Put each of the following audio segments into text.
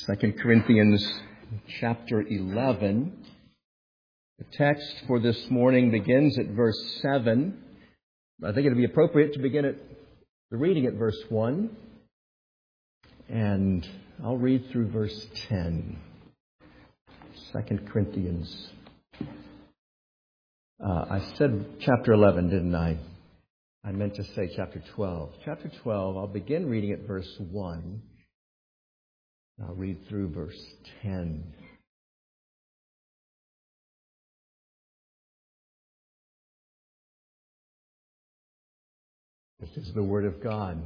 2 Corinthians chapter 11. The text for this morning begins at verse 7. I think it would be appropriate to begin the reading at verse 1. And I'll read through verse 10. 2 Corinthians. I said chapter 11, didn't I? I meant to say chapter 12. Chapter 12, I'll begin reading at verse 1. I'll read through verse 10. This is the Word of God.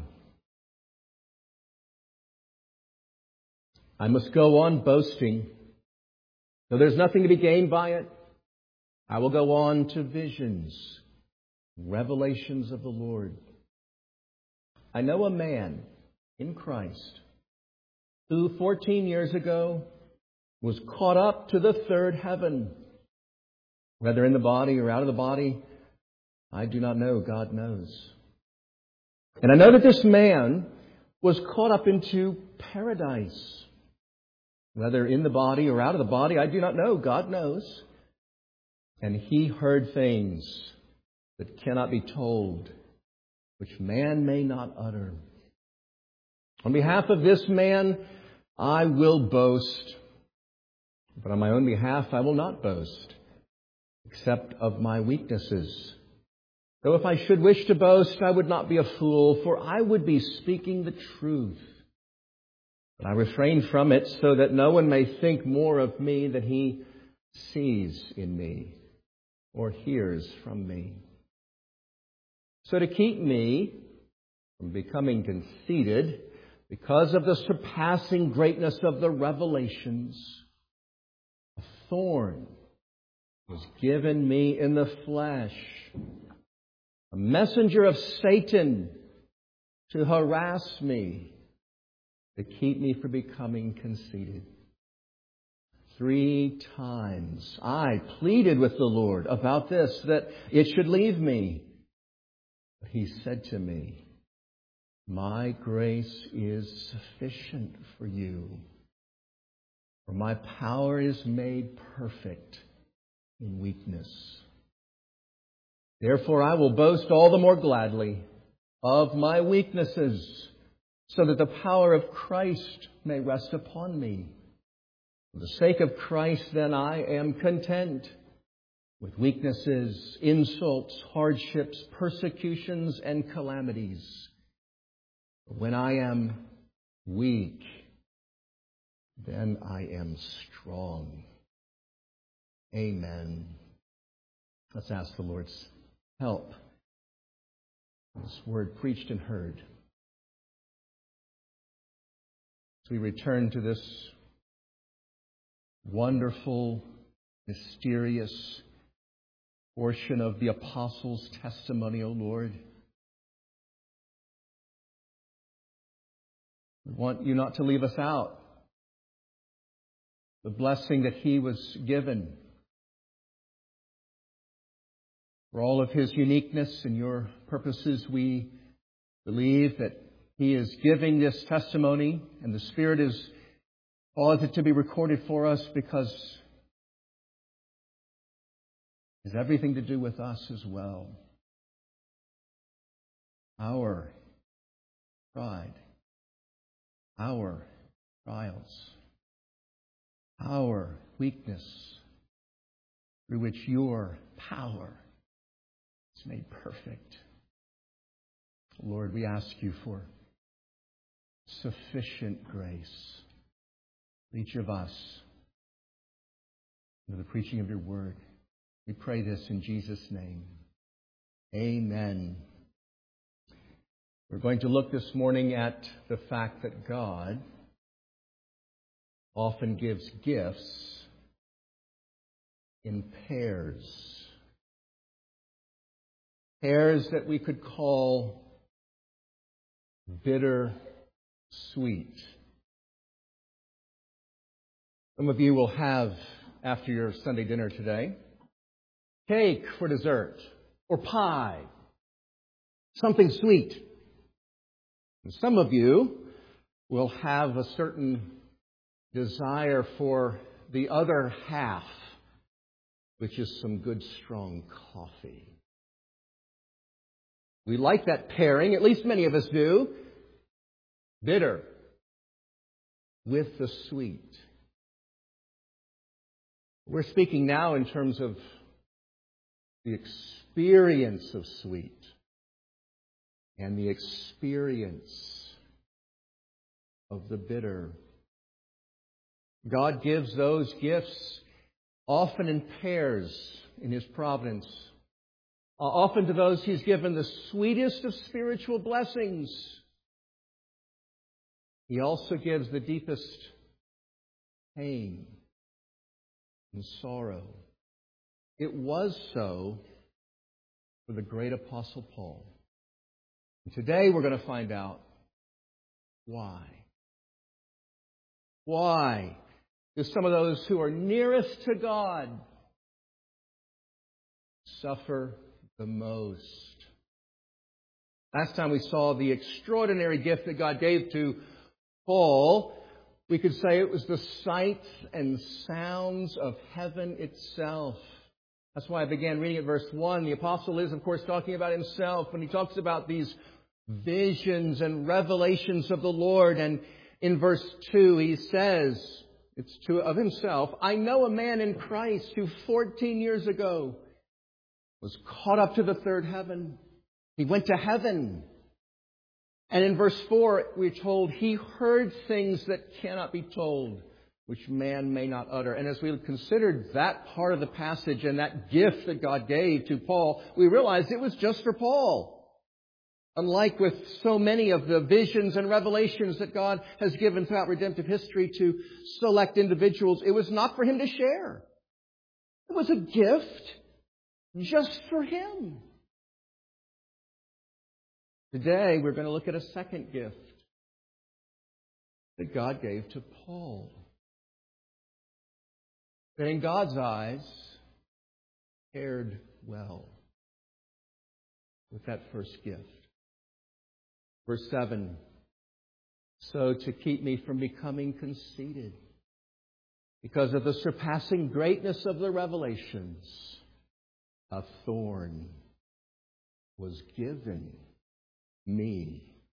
I must go on boasting, though there's nothing to be gained by it. I will go on to visions, revelations of the Lord. I know a man in Christ who 14 years ago was caught up to the third heaven. Whether in the body or out of the body, I do not know. God knows. And I know that this man was caught up into paradise. Whether in the body or out of the body, I do not know. God knows. And he heard things that cannot be told, which man may not utter. On behalf of this man, I will boast. But on my own behalf, I will not boast, except of my weaknesses. Though if I should wish to boast, I would not be a fool, for I would be speaking the truth. But I refrain from it so that no one may think more of me than he sees in me or hears from me. So to keep me from becoming conceited, because of the surpassing greatness of the revelations, a thorn was given me in the flesh, a messenger of Satan to harass me, to keep me from becoming conceited. 3 times I pleaded with the Lord about this, that it should leave me. But He said to me, my grace is sufficient for you, for my power is made perfect in weakness. Therefore I will boast all the more gladly of my weaknesses, so that the power of Christ may rest upon me. For the sake of Christ, then, I am content with weaknesses, insults, hardships, persecutions, and calamities. When I am weak, then I am strong. Amen. Let's ask the Lord's help. This word preached and heard. As we return to this wonderful, mysterious portion of the Apostles' testimony, O Lord, we want you not to leave us out. The blessing that he was given, for all of his uniqueness and your purposes, we believe that he is giving this testimony, and the Spirit is caused it to be recorded for us because it has everything to do with us as well. Our pride, our trials, our weakness, through which your power is made perfect. Lord, we ask you for sufficient grace for each of us under the preaching of your word. We pray this in Jesus' name. Amen. We're going to look this morning at the fact that God often gives gifts in pairs. Pairs that we could call bitter sweet. Some of you will have, after your Sunday dinner today, cake for dessert, or pie, something sweet. And some of you will have a certain desire for the other half, which is some good strong coffee. We like that pairing, at least many of us do. Bitter with the sweet. We're speaking now in terms of the experience of sweet and the experience of the bitter. God gives those gifts often in pairs in His providence. Often to those He's given the sweetest of spiritual blessings. He also gives the deepest pain and sorrow. It was so for the great Apostle Paul. And today we're going to find out why. Why do some of those who are nearest to God suffer the most? Last time we saw the extraordinary gift that God gave to Paul. We could say it was the sights and sounds of heaven itself. That's why I began reading at verse 1. The apostle is, of course, talking about himself when he talks about these visions and revelations of the Lord. And in verse 2, he says, it's true of himself, I know a man in Christ who 14 years ago was caught up to the third heaven. He went to heaven. And in verse 4, we're told he heard things that cannot be told, which man may not utter. And as we considered that part of the passage and that gift that God gave to Paul, we realized it was just for Paul. Unlike with so many of the visions and revelations that God has given throughout redemptive history to select individuals, it was not for him to share. It was a gift just for him. Today, we're going to look at a second gift that God gave to Paul. That in God's eyes, paired well with that first gift. Verse 7, so to keep me from becoming conceited, because of the surpassing greatness of the revelations, a thorn was given me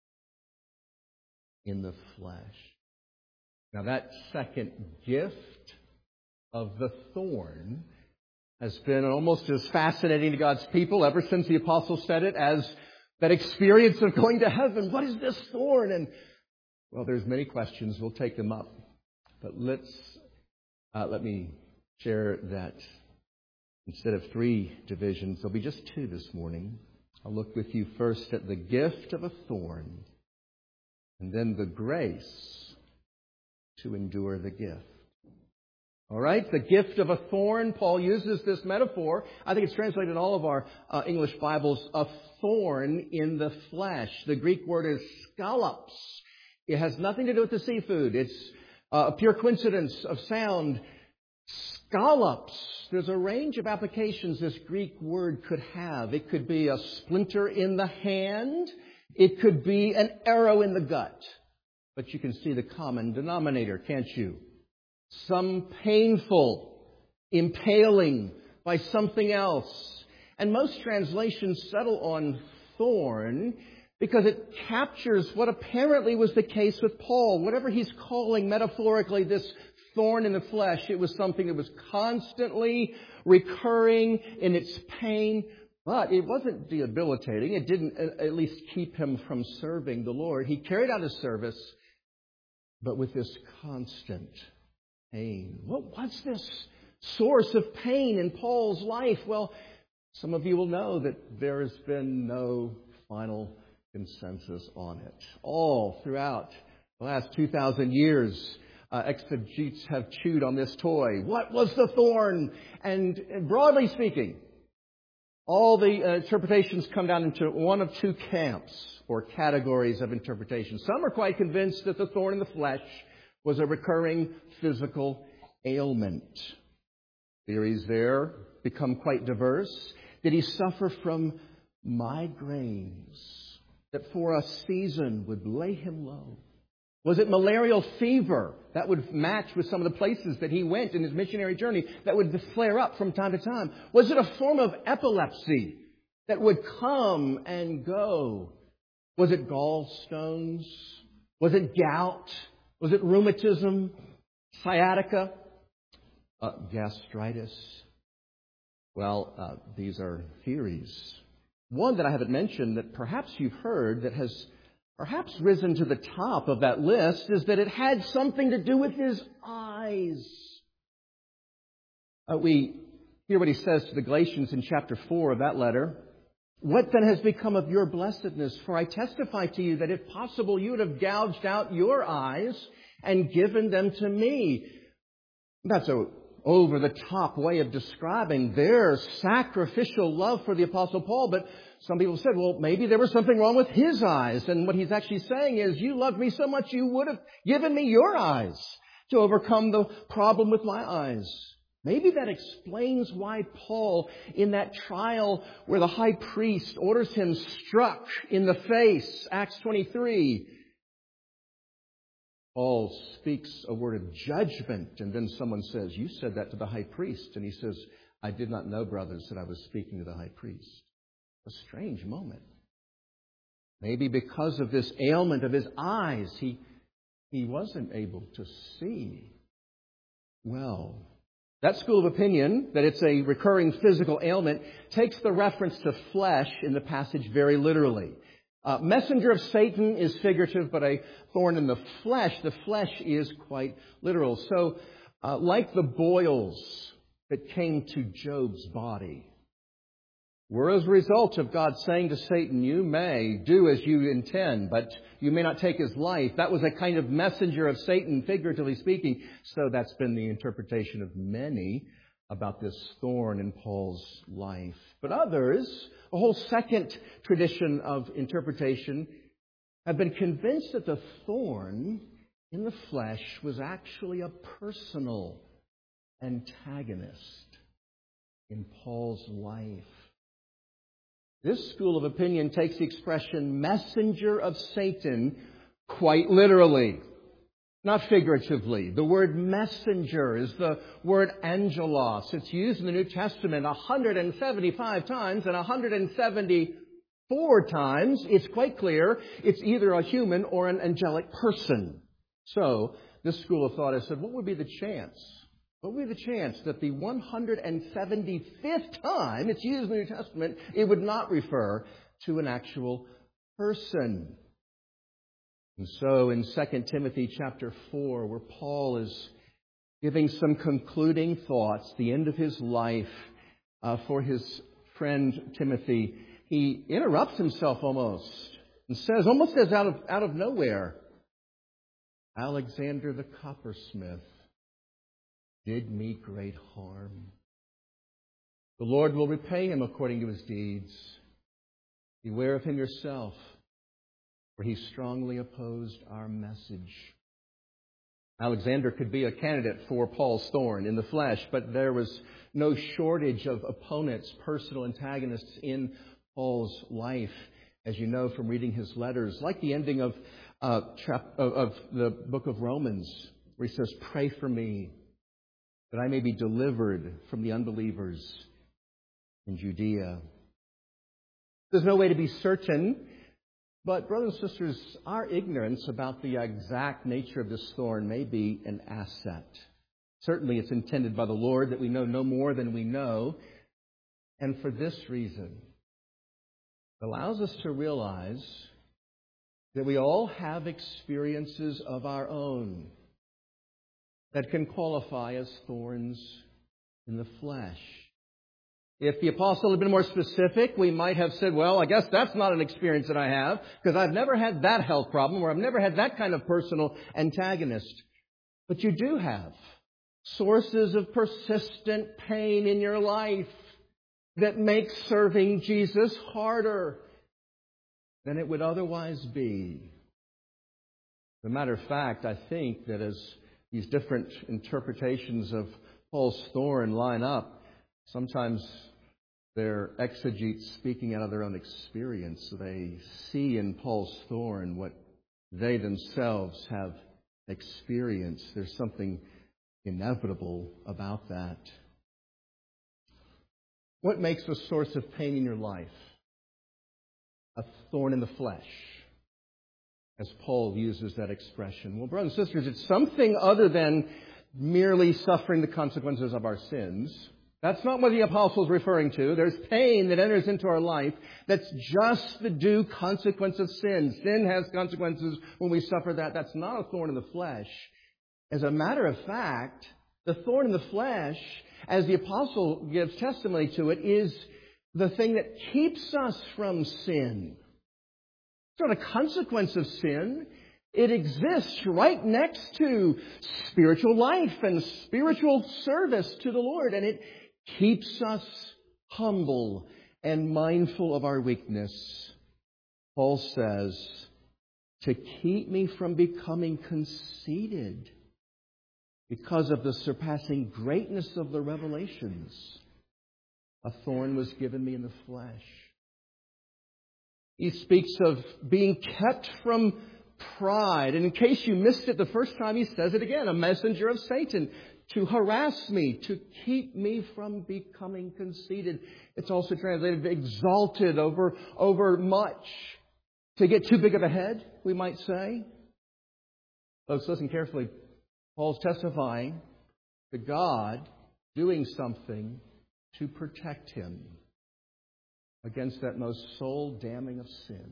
in the flesh. Now that second gift of the thorn has been almost as fascinating to God's people ever since the apostle said it as that experience of going to heaven. What is this thorn? And well, there's many questions. We'll take them up. But let me share that instead of 3 divisions, there'll be just 2 this morning. I'll look with you first at the gift of a thorn and then the grace to endure the gift. All right, the gift of a thorn. Paul uses this metaphor. I think it's translated in all of our English Bibles, a thorn in the flesh. The Greek word is scallops. It has nothing to do with the seafood. It's a pure coincidence of sound. Scallops. There's a range of applications this Greek word could have. It could be a splinter in the hand. It could be an arrow in the gut. But you can see the common denominator, can't you? Some painful impaling by something else. And most translations settle on thorn because it captures what apparently was the case with Paul. Whatever he's calling metaphorically this thorn in the flesh, it was something that was constantly recurring in its pain, but it wasn't debilitating. It didn't at least keep him from serving the Lord. He carried out his service, but with this constant pain. What was this source of pain in Paul's life? Well, some of you will know that there has been no final consensus on it. All throughout the last 2,000 years, exegetes have chewed on this toy. What was the thorn? And broadly speaking, all the interpretations come down into one of 2 camps or categories of interpretation. Some are quite convinced that the thorn in the flesh was a recurring physical ailment. Theories there become quite diverse. Did he suffer from migraines that for a season would lay him low? Was it malarial fever? That would match with some of the places that he went in his missionary journey that would flare up from time to time. Was it a form of epilepsy that would come and go? Was it gallstones? Was it gout? Was it rheumatism? Sciatica? Gastritis? Well, these are theories. One that I haven't mentioned that perhaps you've heard that has perhaps risen to the top of that list is that it had something to do with his eyes. We hear what he says to the Galatians in chapter 4 of that letter. What then has become of your blessedness? For I testify to you that if possible you would have gouged out your eyes and given them to me. That's a over-the-top way of describing their sacrificial love for the Apostle Paul. But some people said, well, maybe there was something wrong with his eyes. And what he's actually saying is, you loved me so much you would have given me your eyes to overcome the problem with my eyes. Maybe that explains why Paul, in that trial where the high priest orders him struck in the face, Acts 23, Paul speaks a word of judgment, and then someone says, you said that to the high priest. And he says, I did not know, brothers, that I was speaking to the high priest. A strange moment. Maybe because of this ailment of his eyes, he wasn't able to see well. That school of opinion, that it's a recurring physical ailment, takes the reference to flesh in the passage very literally. Messenger of Satan is figurative, but a thorn in the flesh is quite literal. So, like the boils that came to Job's body, were as a result of God saying to Satan, you may do as you intend, but you may not take his life. That was a kind of messenger of Satan, figuratively speaking. So that's been the interpretation of many about this thorn in Paul's life. But others, a whole second tradition of interpretation, have been convinced that the thorn in the flesh was actually a personal antagonist in Paul's life. This school of opinion takes the expression messenger of Satan quite literally, not figuratively. The word messenger is the word angelos. It's used in the New Testament 175 times, and 174 times, it's quite clear, it's either a human or an angelic person. So, this school of thought has said, what would be the chance? What would be the chance that the 175th time it's used in the New Testament, it would not refer to an actual person? And so in 2 Timothy chapter 4, where Paul is giving some concluding thoughts, the end of his life for his friend Timothy, he interrupts himself almost and says, almost as out of nowhere, Alexander the coppersmith did me great harm. The Lord will repay him according to his deeds. Beware of him yourself, for he strongly opposed our message. Alexander could be a candidate for Paul's thorn in the flesh, but there was no shortage of opponents, personal antagonists in Paul's life, as you know from reading his letters, like the ending of the book of Romans, where he says, pray for me, that I may be delivered from the unbelievers in Judea. There's no way to be certain, but brothers and sisters, our ignorance about the exact nature of this thorn may be an asset. Certainly it's intended by the Lord that we know no more than we know. And for this reason, it allows us to realize that we all have experiences of our own that can qualify as thorns in the flesh. If the apostle had been more specific, we might have said, well, I guess that's not an experience that I have, because I've never had that health problem, or I've never had that kind of personal antagonist. But you do have sources of persistent pain in your life that make serving Jesus harder than it would otherwise be. As a matter of fact, I think that as these different interpretations of Paul's thorn line up, sometimes they're exegetes speaking out of their own experience. They see in Paul's thorn what they themselves have experienced. There's something inevitable about that. What makes a source of pain in your life? A thorn in the flesh, as Paul uses that expression. Well, brothers and sisters, it's something other than merely suffering the consequences of our sins. That's not what the apostle's referring to. There's pain that enters into our life that's just the due consequence of sin. Sin has consequences when we suffer that. That's not a thorn in the flesh. As a matter of fact, the thorn in the flesh, as the apostle gives testimony to it, is the thing that keeps us from sin. It's not a consequence of sin. It exists right next to spiritual life and spiritual service to the Lord, and it keeps us humble and mindful of our weakness. Paul says, to keep me from becoming conceited because of the surpassing greatness of the revelations, a thorn was given me in the flesh. He speaks of being kept from pride. And in case you missed it the first time, he says it again, a messenger of Satan to harass me, to keep me from becoming conceited. It's also translated exalted over much. To get too big of a head, we might say. Folks, listen carefully. Paul's testifying to God doing something to protect him against that most soul-damning of sin.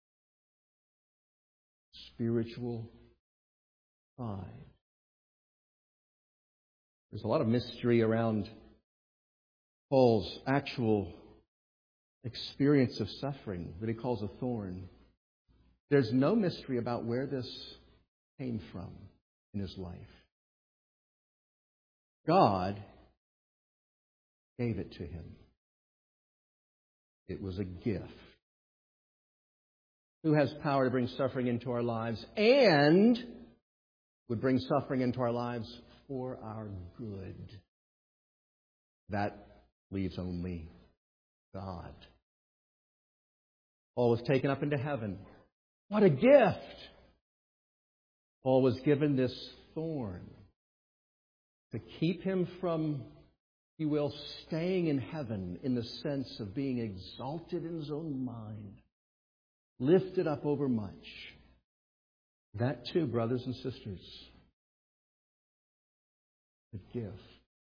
Spiritual pride. There's a lot of mystery around Paul's actual experience of suffering that he calls a thorn. There's no mystery about where this came from in his life. God gave it to him. It was a gift. Who has power to bring suffering into our lives and would bring suffering into our lives for our good? That leaves only God. Paul was taken up into heaven. What a gift! Paul was given this thorn to keep him from, if you will, staying in heaven in the sense of being exalted in his own mind, lifted up over much. That too, brothers and sisters, a gift.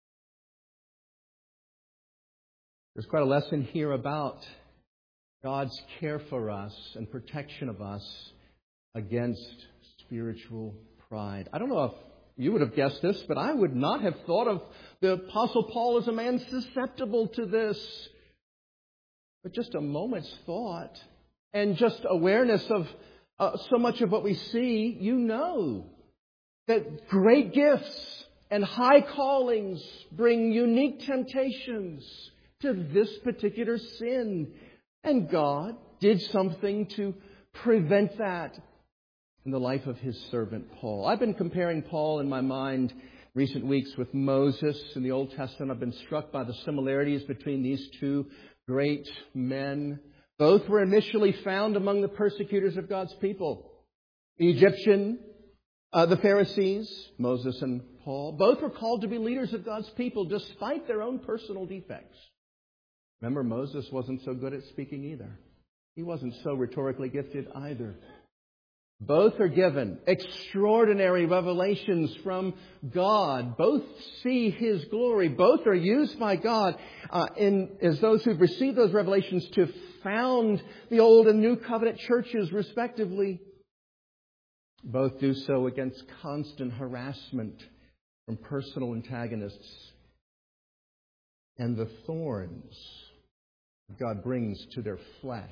There's quite a lesson here about God's care for us and protection of us against spiritual pride. I don't know if you would have guessed this, but I would not have thought of the Apostle Paul as a man susceptible to this. But just a moment's thought and just awareness of so much of what we see, you know that great gifts and high callings bring unique temptations to this particular sin. And God did something to prevent that in the life of His servant Paul. I've been comparing Paul in my mind recent weeks with Moses in the Old Testament. I've been struck by the similarities between these two great men. Both were initially found among the persecutors of God's people. The Egyptian, the Pharisees, Moses and Paul, both were called to be leaders of God's people despite their own personal defects. Remember, Moses wasn't so good at speaking either. He wasn't so rhetorically gifted either. Both are given extraordinary revelations from God. Both see His glory. Both are used by God as those who've received those revelations to found the Old and New Covenant churches, respectively. Both do so against constant harassment from personal antagonists. And the thorns God brings to their flesh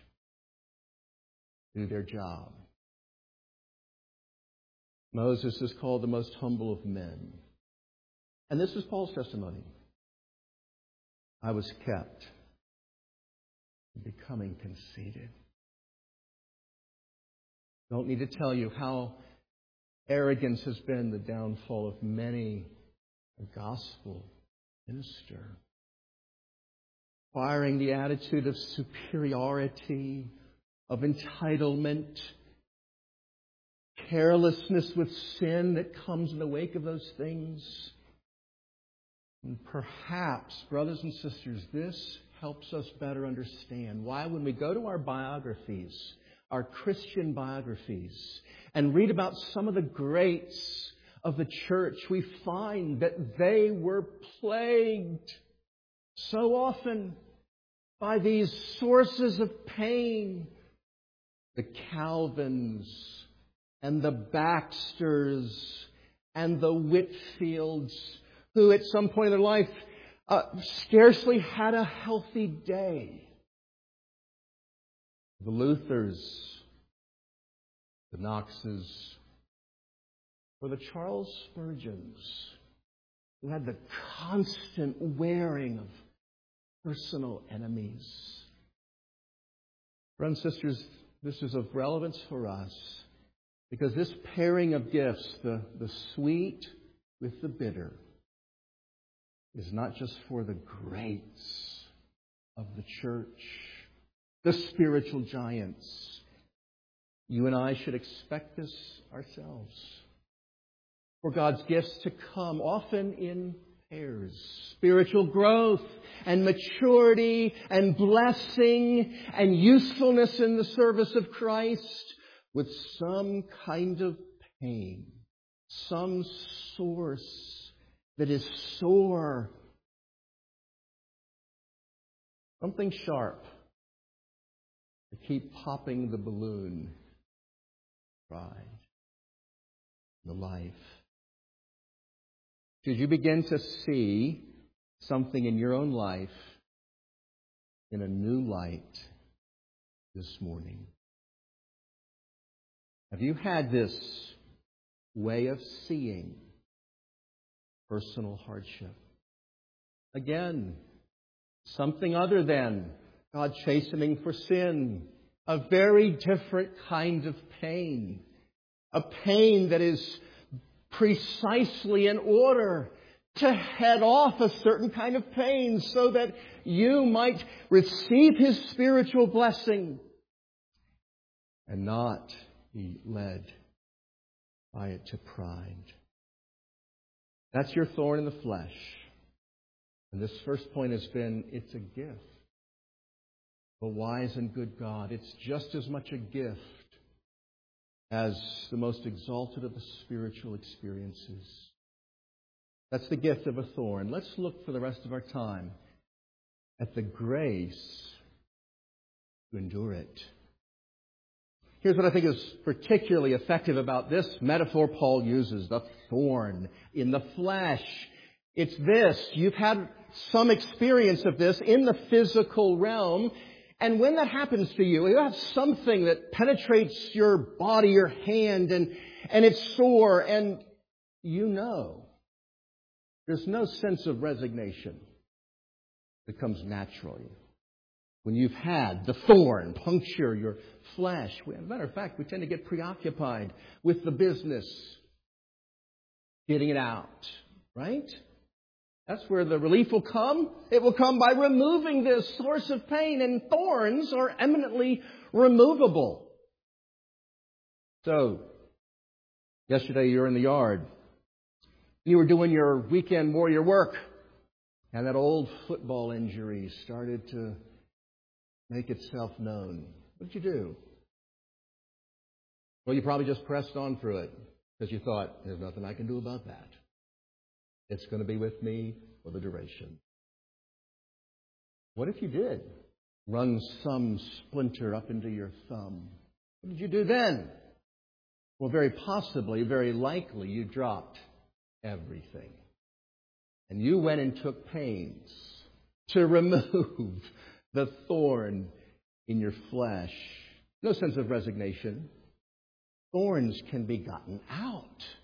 do their job. Moses is called the most humble of men. And this is Paul's testimony. I was kept from becoming conceited. Don't need to tell you how arrogance has been the downfall of many a gospel minister. Acquiring the attitude of superiority, of entitlement, carelessness with sin that comes in the wake of those things. And perhaps, brothers and sisters, this helps us better understand why when we go to our biographies, our Christian biographies, and read about some of the greats of the church, we find that they were plagued so often by these sources of pain. The Calvins and the Baxters and the Whitfields, who at some point in their life scarcely had a healthy day. The Luthers, the Knoxes, or the Charles Spurgeons, who had the constant wearing of personal enemies. Brothers and sisters, this is of relevance for us because this pairing of gifts, the sweet with the bitter, is not just for the greats of the church, the spiritual giants. You and I should expect this ourselves. For God's gifts to come, often in pairs. Spiritual growth and maturity and blessing and usefulness in the service of Christ with some kind of pain, some source that is sore, something sharp to keep popping the balloon, pride, the life. Should you begin to see something in your own life in a new light this morning? Have you had this way of seeing personal hardship? Again, something other than God chastening for sin. A very different kind of pain. A pain that is precisely in order to head off a certain kind of pain so that you might receive His spiritual blessing and not be led by it to pride. That's your thorn in the flesh. And this first point has been, it's a gift. The wise and good God. It's just as much a gift as the most exalted of the spiritual experiences. That's the gift of a thorn. Let's look for the rest of our time at the grace to endure it. Here's what I think is particularly effective about this metaphor Paul uses, the thorn in the flesh. It's this. You've had some experience of this in the physical realm. And when that happens to you, you have something that penetrates your body, your hand, and it's sore, and you know. There's no sense of resignation that comes naturally when you've had the thorn puncture your flesh. As a matter of fact, we tend to get preoccupied with the business, getting it out, right? That's where the relief will come. It will come by removing this source of pain, and thorns are eminently removable. So, yesterday you were in the yard. You were doing your weekend warrior work, and that old football injury started to make itself known. What did you do? Well, you probably just pressed on through it because you thought, there's nothing I can do about that. It's going to be with me for the duration. What if you did run some splinter up into your thumb? What did you do then? Well, very possibly, very likely, you dropped everything. And you went and took pains to remove the thorn in your flesh. No sense of resignation. Thorns can be gotten out.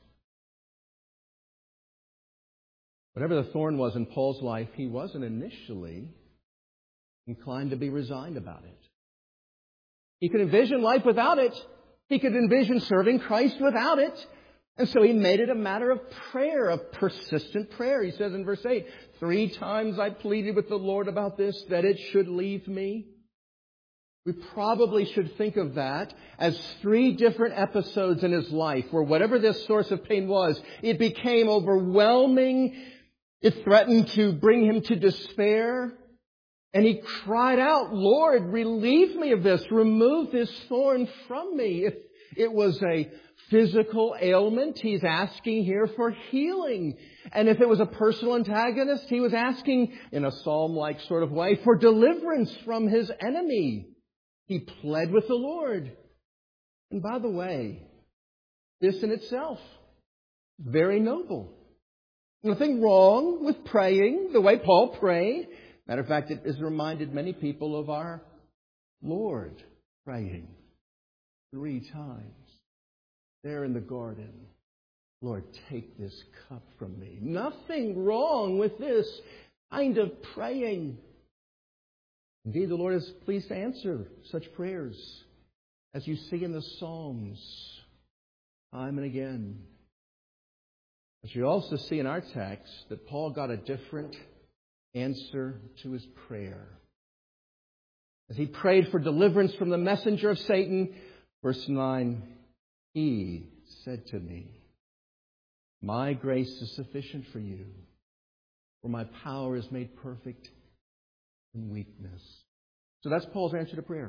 Whatever the thorn was in Paul's life, he wasn't initially inclined to be resigned about it. He could envision life without it. He could envision serving Christ without it. And so he made it a matter of prayer, of persistent prayer. He says in verse 8, 3 times I pleaded with the Lord about this, that it should leave me. We probably should think of that as 3 different episodes in his life where whatever this source of pain was, it became overwhelming. It threatened to bring him to despair. And he cried out, Lord, relieve me of this. Remove this thorn from me. If it was a physical ailment, he's asking here for healing. And if it was a personal antagonist, he was asking, in a psalm-like sort of way, for deliverance from his enemy. He pled with the Lord. And by the way, this in itself, very noble. Nothing wrong with praying the way Paul prayed. Matter of fact, it has reminded many people of our Lord praying 3 times there in the garden. Lord, take this cup from me. Nothing wrong with this kind of praying. Indeed, the Lord is pleased to answer such prayers, as you see in the Psalms, time and again. But you also see in our text that Paul got a different answer to his prayer. As he prayed for deliverance from the messenger of Satan, verse 9, he said to me, my grace is sufficient for you, for my power is made perfect in weakness. So that's Paul's answer to prayer.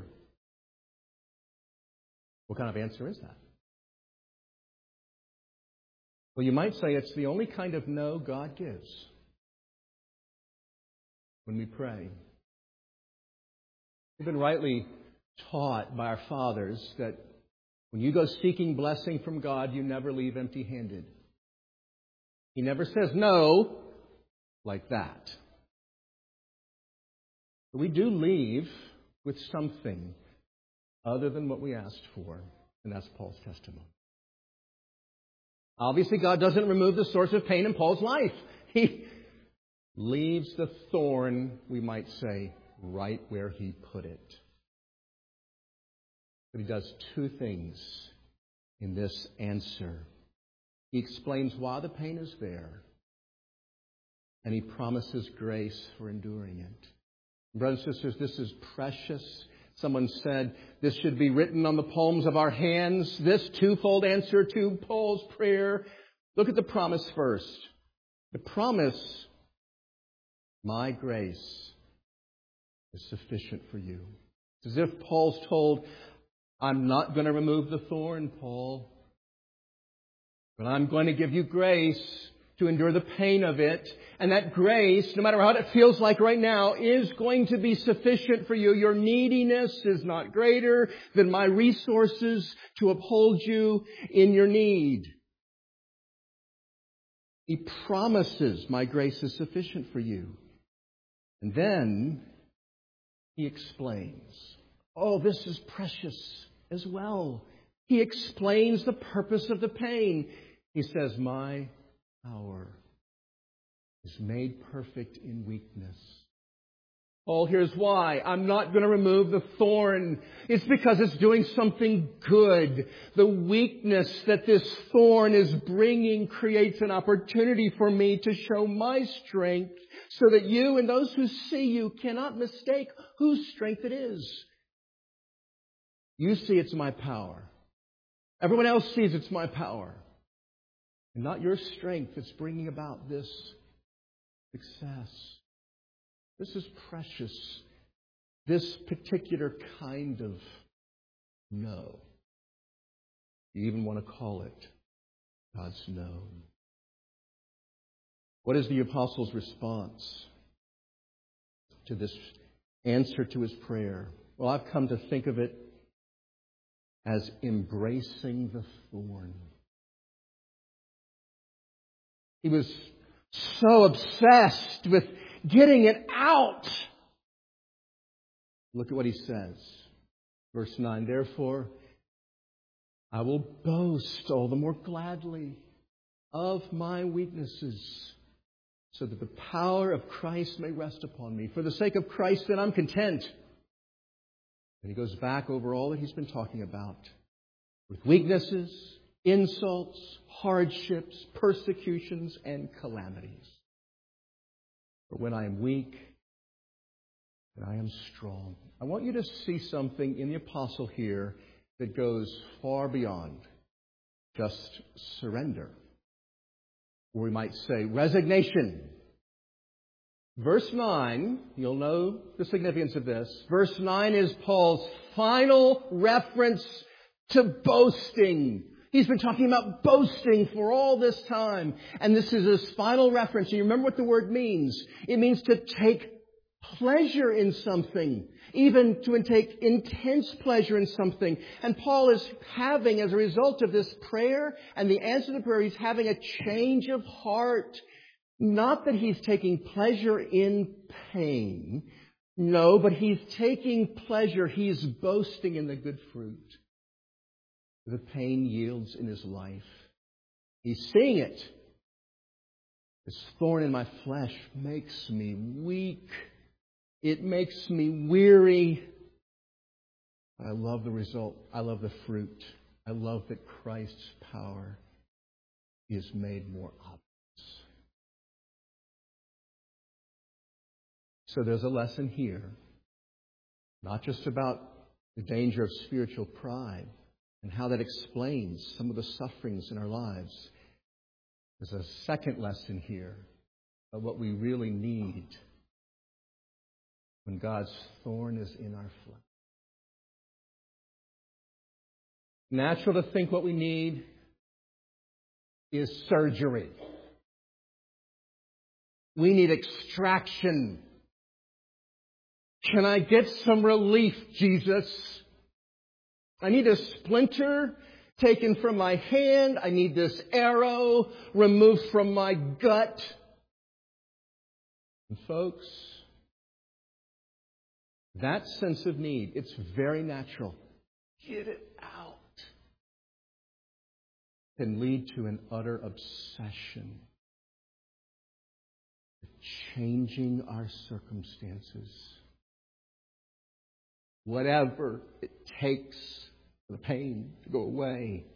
What kind of answer is that? Well, you might say it's the only kind of no God gives when we pray. We've been rightly taught by our fathers that when you go seeking blessing from God, you never leave empty-handed. He never says no like that. But we do leave with something other than what we asked for, and that's Paul's testimony. Obviously, God doesn't remove the source of pain in Paul's life. He leaves the thorn, we might say, right where he put it. But he does 2 things in this answer. He explains why the pain is there, and he promises grace for enduring it. Brothers and sisters, this is precious. Someone said this should be written on the palms of our hands. This 2-fold answer to Paul's prayer. Look at the promise first. The promise, my grace is sufficient for you. It's as if Paul's told, I'm not going to remove the thorn, Paul, but I'm going to give you grace to endure the pain of it. And that grace, no matter what it feels like right now, is going to be sufficient for you. Your neediness is not greater than my resources to uphold you in your need. He promises my grace is sufficient for you. And then he explains. Oh, this is precious as well. He explains the purpose of the pain. He says, my power is made perfect in weakness. Oh, here's why. I'm not going to remove the thorn. It's because it's doing something good. The weakness that this thorn is bringing creates an opportunity for me to show my strength so that you and those who see you cannot mistake whose strength it is. You see it's my power. Everyone else sees it's my power. And not your strength that's bringing about this success. This is precious. This particular kind of no. You even want to call it God's no. What is the apostle's response to this answer to his prayer? Well, I've come to think of it as embracing the thorn. He was so obsessed with getting it out. Look at what he says. Verse 9, therefore, I will boast all the more gladly of my weaknesses, so that the power of Christ may rest upon me. For the sake of Christ, then I'm content. And he goes back over all that he's been talking about, with weaknesses, insults, hardships, persecutions, and calamities. For when I am weak, and I am strong. I want you to see something in the apostle here that goes far beyond just surrender. Or we might say resignation. Verse 9, you'll know the significance of this. Verse 9 is Paul's final reference to boasting. He's been talking about boasting for all this time. And this is his final reference. And you remember what the word means. It means to take pleasure in something. Even to take intense pleasure in something. And Paul is having, as a result of this prayer and the answer to the prayer, he's having a change of heart. Not that he's taking pleasure in pain. No, but he's taking pleasure. He's boasting in the good fruit the pain yields in his life. He's seeing it. This thorn in my flesh makes me weak. It makes me weary. I love the result. I love the fruit. I love that Christ's power is made more obvious. So there's a lesson here, not just about the danger of spiritual pride and how that explains some of the sufferings in our lives. There's a second lesson here of what we really need when God's thorn is in our flesh. Natural to think what we need is surgery. We need extraction. Can I get some relief, Jesus? I need a splinter taken from my hand. I need this arrow removed from my gut. And folks, that sense of need, it's very natural. Get it out. Can lead to an utter obsession with changing our circumstances. Whatever it takes for the pain to go away.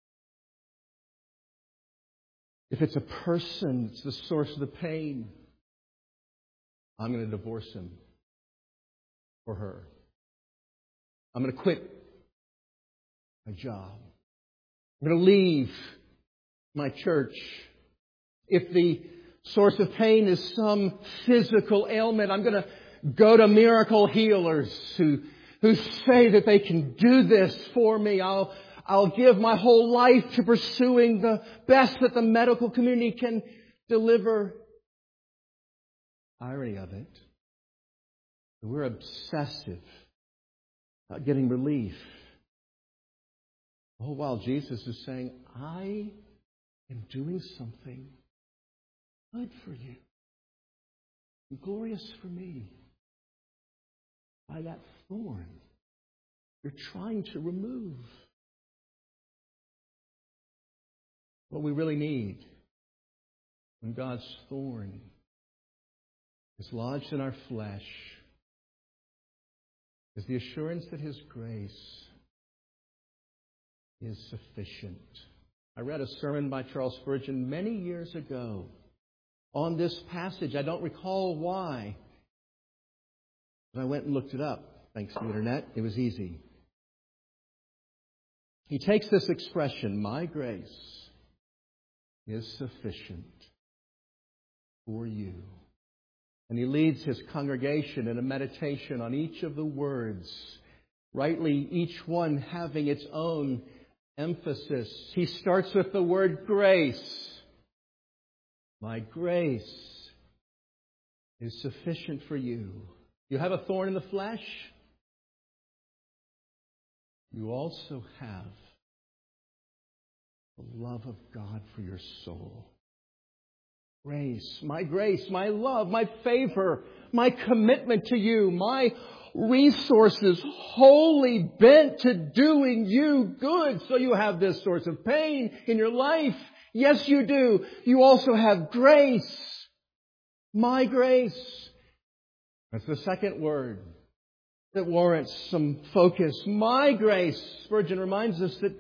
If it's a person that's the source of the pain, I'm going to divorce him or her. I'm going to quit my job. I'm going to leave my church. If the source of pain is some physical ailment, I'm going to go to miracle healers who say that they can do this for me. I'll give my whole life to pursuing the best that the medical community can deliver. Irony of it, we're obsessive about getting relief. All while Jesus is saying, I am doing something good for you, glorious for me. By that thorn you're trying to remove. What we really need when God's thorn is lodged in our flesh is the assurance that His grace is sufficient. I read a sermon by Charles Spurgeon many years ago on this passage. I don't recall why. But I went and looked it up. Thanks to the internet. It was easy. He takes this expression, my grace is sufficient for you. And he leads his congregation in a meditation on each of the words, rightly each one having its own emphasis. He starts with the word grace. My grace is sufficient for you. You have a thorn in the flesh. You also have the love of God for your soul. Grace, my love, my favor, my commitment to you, my resources wholly bent to doing you good. So you have this source of pain in your life. Yes, you do. You also have grace. My grace. That's the second word that warrants some focus. My grace. Spurgeon reminds us that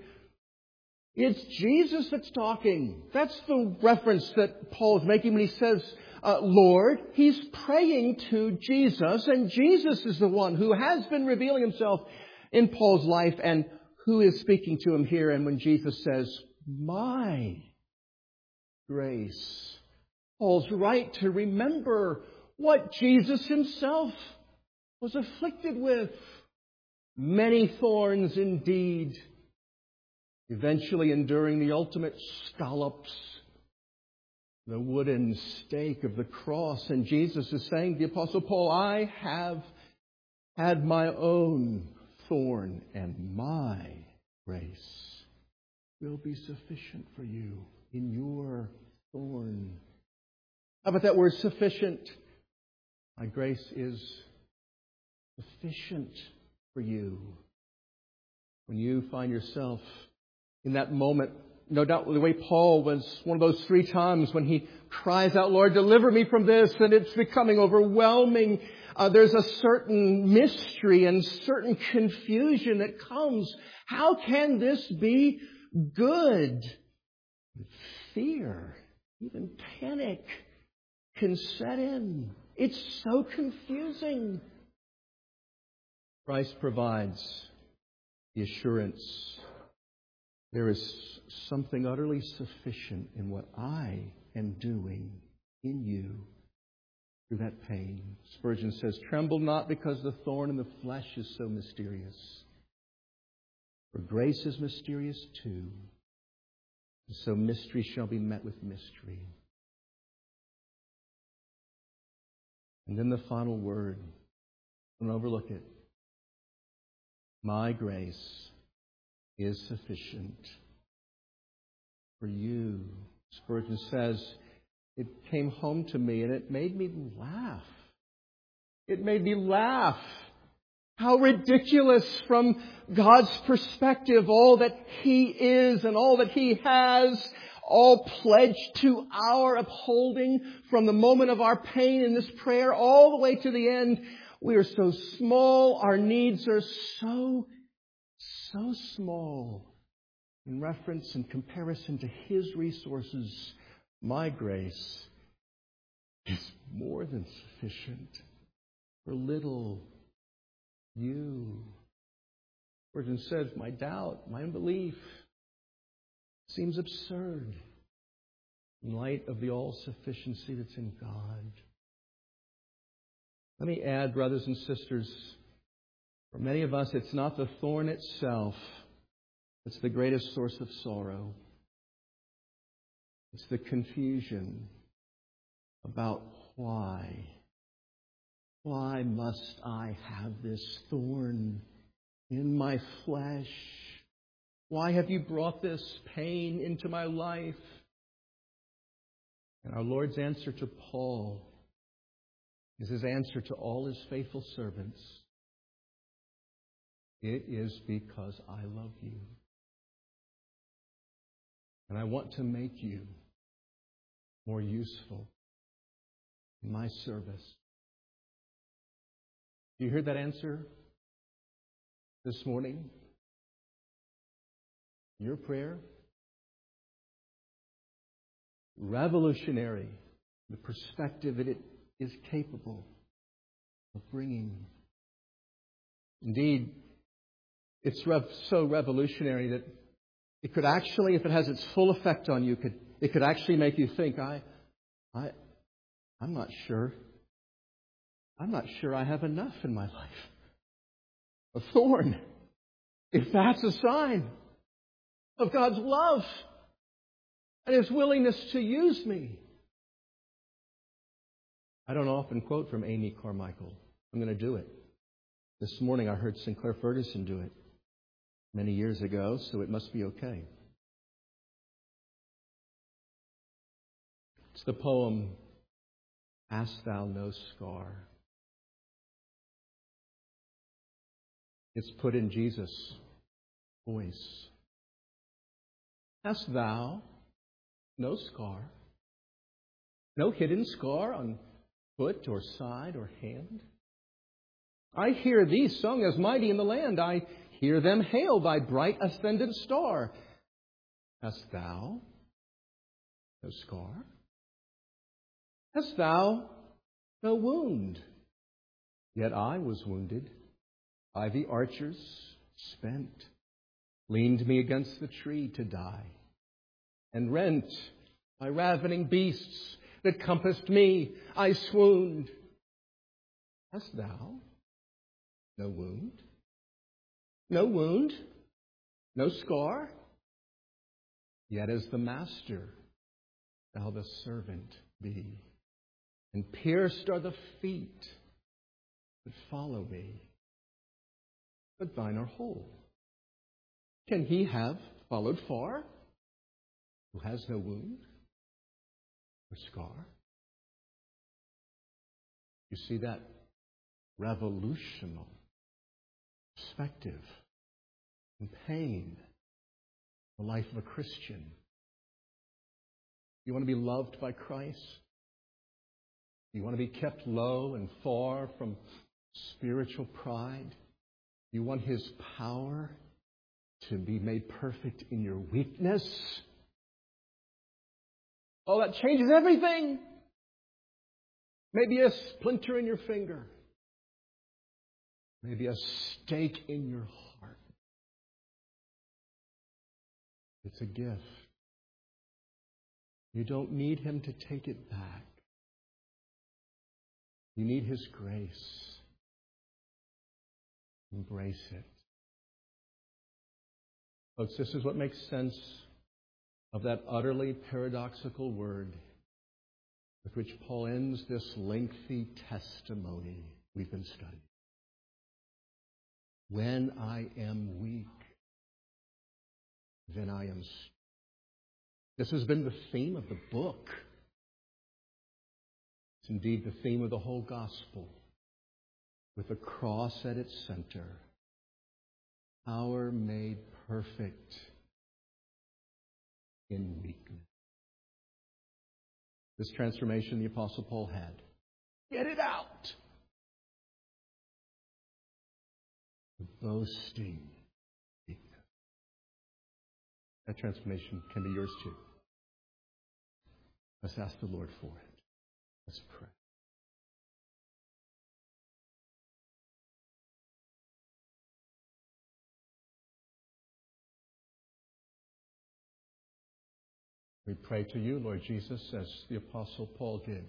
it's Jesus that's talking. That's the reference that Paul is making when he says, Lord. He's praying to Jesus, and Jesus is the one who has been revealing himself in Paul's life and who is speaking to him here. And when Jesus says, my grace, Paul's right to remember what Jesus himself was afflicted with. Many thorns indeed, eventually enduring the ultimate scallops, the wooden stake of the cross. And Jesus is saying to the Apostle Paul, I have had my own thorn, and my grace will be sufficient for you in your thorn. How about that word sufficient? My grace is sufficient for you. When you find yourself in that moment, no doubt the way Paul was one of those 3 times when he cries out, Lord, deliver me from this, and it's becoming overwhelming. There's a certain mystery and certain confusion that comes. How can this be good? Fear, even panic can set in. It's so confusing. Christ provides the assurance. There is something utterly sufficient in what I am doing in you through that pain. Spurgeon says, tremble not because the thorn in the flesh is so mysterious. For grace is mysterious too. And so mystery shall be met with mystery. And then the final word. Don't overlook it. My grace is sufficient for you. Spurgeon says, it came home to me and it made me laugh. It made me laugh. How ridiculous from God's perspective, all that He is and all that He has, all pledged to our upholding from the moment of our pain in this prayer all the way to the end. We are so small. Our needs are so small in reference and comparison to His resources. My grace is more than sufficient for little you. Spurgeon says, my doubt, my unbelief seems absurd in light of the all-sufficiency that's in God. Let me add, brothers and sisters, for many of us, it's not the thorn itself that's the greatest source of sorrow. It's the confusion about why. Why must I have this thorn in my flesh? Why have you brought this pain into my life? And our Lord's answer to Paul is His answer to all His faithful servants. It is because I love you. And I want to make you more useful in my service. Do you hear that answer this morning? Your prayer? Revolutionary. The perspective that it is capable of bringing. Indeed, it's so revolutionary that it could actually, if it has its full effect on you, it could actually make you think, I'm not sure. I'm not sure I have enough in my life. A thorn. If that's a sign of God's love and His willingness to use me. I don't often quote from Amy Carmichael. I'm going to do it. This morning I heard Sinclair Ferguson do it many years ago, so it must be okay. It's the poem, Hast Thou No Scar? It's put in Jesus' voice. Hast thou no scar? No hidden scar on foot or side or hand? I hear thee sung as mighty in the land. I hear them hail thy bright ascendant star. Hast thou no scar? Hast thou no wound? Yet I was wounded, by the archers spent, leaned me against the tree to die, and rent by ravening beasts that compassed me, I swooned. Hast thou no wound? No wound? No scar? Yet as the master, thou the servant be, and pierced are the feet that follow me. But thine are whole. Can he have followed far, who has no wound or scar? You see that revolutional perspective and pain, the life of a Christian. You want to be loved by Christ? You want to be kept low and far from spiritual pride? You want His power to be made perfect in your weakness? Oh, that changes everything. Maybe a splinter in your finger. Maybe a stake in your heart. It's a gift. You don't need Him to take it back. You need His grace. Embrace it. Folks, this is what makes sense of that utterly paradoxical word with which Paul ends this lengthy testimony we've been studying. When I am weak, then I am strong. This has been the theme of the book. It's indeed the theme of the whole gospel, with the cross at its center. Power made perfect in weakness. This transformation the Apostle Paul had. Get it out! The boasting weakness. That transformation can be yours too. Let's ask the Lord for it. Let's pray. We pray to you, Lord Jesus, as the Apostle Paul did.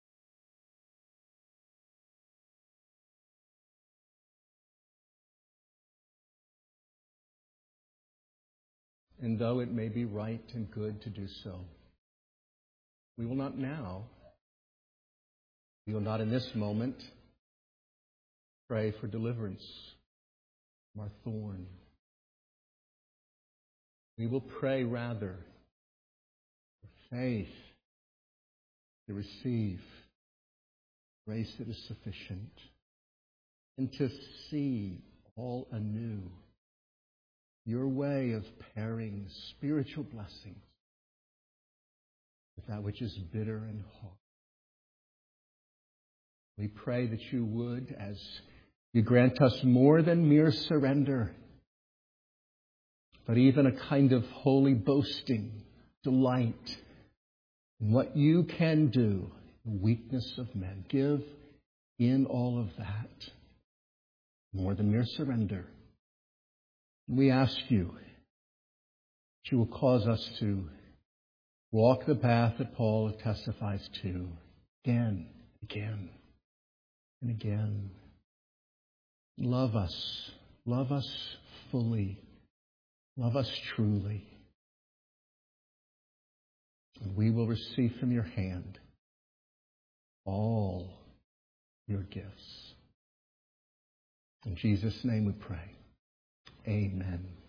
And though it may be right and good to do so, we will not now, we will not in this moment pray for deliverance from our thorn. We will pray rather for faith to receive grace that is sufficient and to see all anew your way of pairing spiritual blessings with that which is bitter and hard. We pray that you would, as you grant us more than mere surrender, but even a kind of holy boasting, delight in what you can do, the weakness of men. Give in all of that more than mere surrender. We ask you that you will cause us to walk the path that Paul testifies to again, again, and again. Love us fully, love us truly. And we will receive from your hand all your gifts. In Jesus' name we pray. Amen.